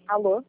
Alô?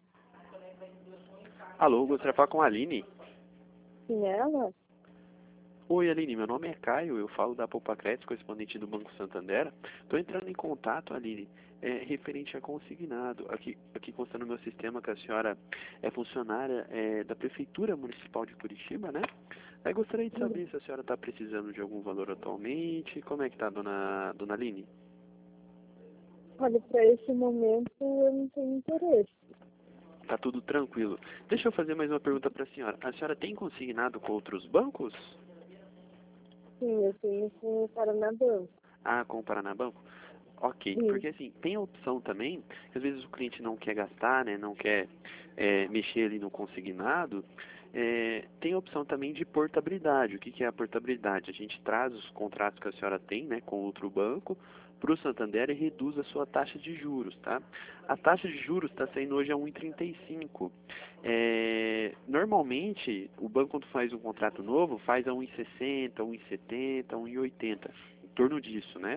Alô, gostaria de falar com a Aline. Sim, é ela? Oi, Aline, meu nome é Caio, eu falo da Poupa Crédito, correspondente do Banco Santander. Estou entrando em contato, Aline, referente a consignado. Aqui consta no meu sistema que a senhora é funcionária da Prefeitura Municipal de Curitiba, né? Aí gostaria de saber se a senhora está precisando de algum valor atualmente. Como é que está, dona Aline? Olha, para esse momento eu não tenho interesse. Tá tudo tranquilo. Deixa eu fazer mais uma pergunta para a senhora. A senhora tem consignado com outros bancos? Sim, eu tenho com o Paraná Banco. Ah, com o Paraná Banco? Ok, Sim. porque assim, tem a opção também, que às vezes o cliente não quer gastar, né, não quer mexer ali no consignado, tem a opção também de portabilidade. O que que é a portabilidade? A gente traz os contratos que a senhora tem, né, com outro banco, para o Santander e reduz a sua taxa de juros, tá? A taxa de juros está saindo hoje a 1,35. Normalmente, o banco quando faz um contrato novo, faz a 1,60, 1,70, 1,80, em torno disso, né?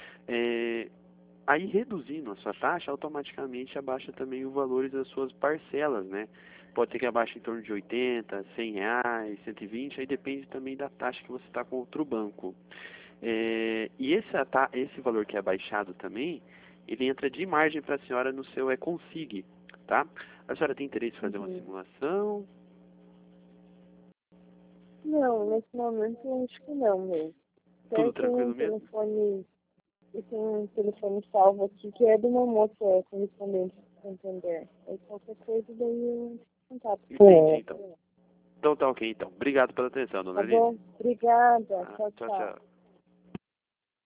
Aí, reduzindo a sua taxa, automaticamente abaixa também o valor das suas parcelas, né? Pode ser que abaixe em torno de 80, 100 reais, 120, aí depende também da taxa que você está com outro banco. E esse valor que é abaixado também, ele entra de margem para a senhora no seu Consig, tá? A senhora tem interesse em fazer uma Uhum. simulação? Não, nesse momento eu acho que não mesmo. Tudo Até tranquilo mesmo? tem um telefone salvo aqui que é de uma moça correspondente do Santander. Aí qualquer coisa daí eu entro em contato com Entendi, ela. então. Então tá ok, então. Obrigado pela atenção, dona Tá Aline. bom? Obrigada. Ah, Tchau, tchau, tchau. tchau.